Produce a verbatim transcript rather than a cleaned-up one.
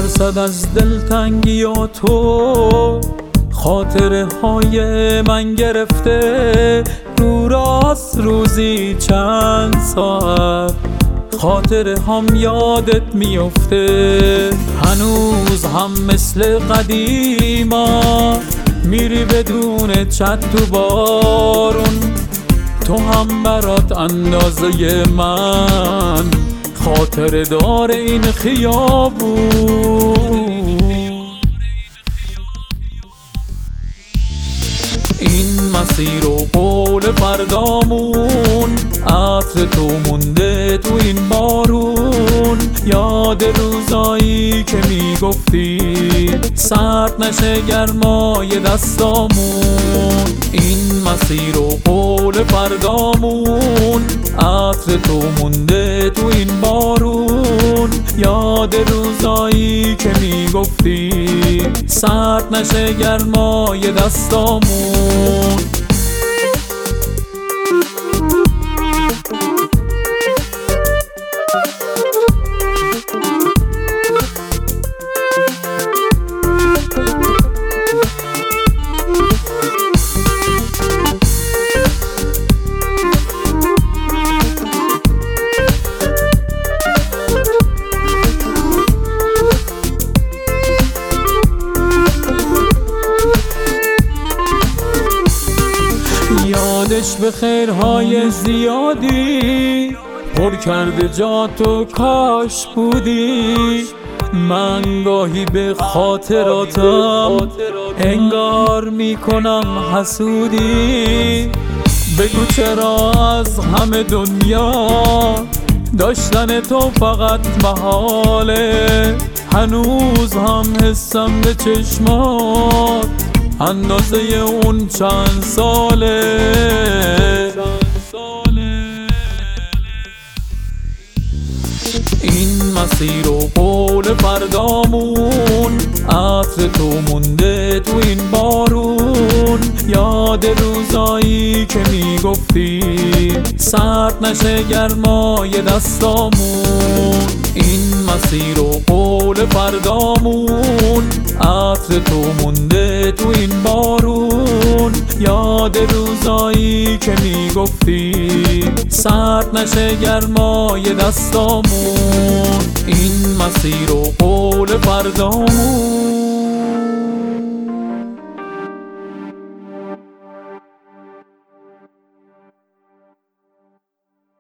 درصد از دلتنگی و تو خاطره های من گرفته رو راست روزی چند ساعت خاطره هم یادت میفته. هنوز هم مثل قدیما میری بدون چت تو بارون، تو هم برات اندازه من خاطره دار این خیابون. این مسیر و قول فردامون عطر تو مونده تو این بارون، یاد روزایی که میگفتی سرد نشه گرمای دستامون. این مسیر و قول فردامون عطر تو مونده تو این بارون، یاد روزایی که میگفتی سرد نشه گرمای دستامون. یادش به خیرهای زیادی پر کرده جا تو کاش بودی. من گاهی به خاطراتم انگار میکنم حسودی. بگو چرا از همه دنیا داشتن تو فقط محاله، هنوز هم حسم به چشمات اندازه اون چند ساله. این مسیر و قول فردامون عطر تو مونده تو این بارون، یاد روزایی که میگفتی سرد نشه گرمای دستامون. این مسیر و قول فردامون عطر تو مونده تو این بارون، یاد روزایی که میگفتی سرد نشه گرمای دستامون. این مسیر و قول فردامون